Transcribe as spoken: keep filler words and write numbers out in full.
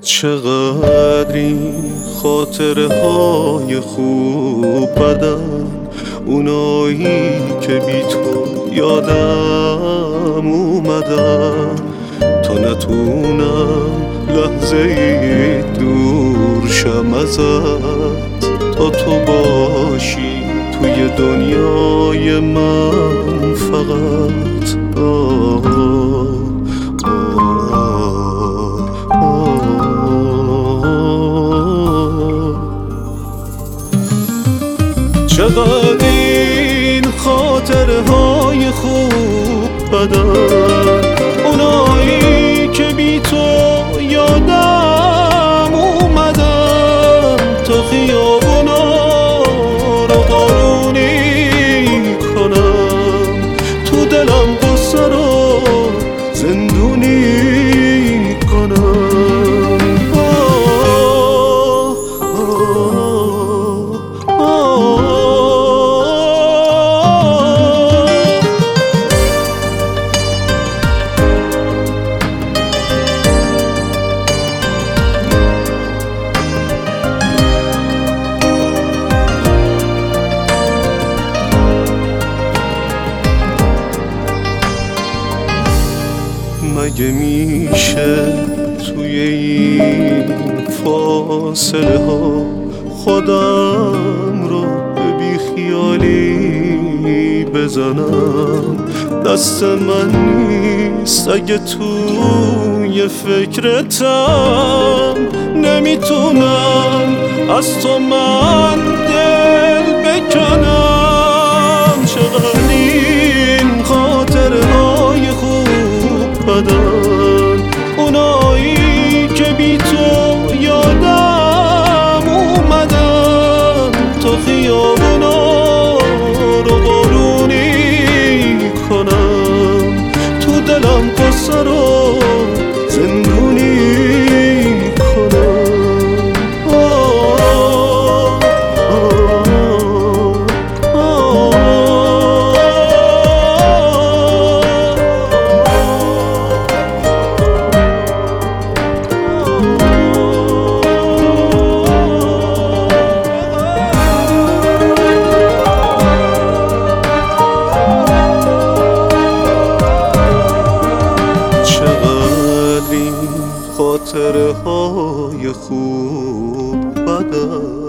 چقدر این خاطره های خوب بدن، اونایی که بی تو یادم اومدن، تا نتونم لحظه ای دور شم ازت، تا تو باشی توی دنیای من فقط. آه چقدر این خاطره های خوب بدن، اونایی که بی تو یادم اومدن، تا خیابونا رو بارونی کنم، تو دلم قصه رو زندونی کنم. مگه میشه توی این فاصله ها خودم رو به بیخیالی بزنم؟ دست من نیست اگه توی فکرتم، نمیتونم از تو من دل بکنم. چقدر این خاطره های خوب بدن، اونایی که بی تو یادم اومدن، تا خیابونا رو بارونی کنم، تو دلم قصه رو زندونی کنم. خاطره های خوب بدن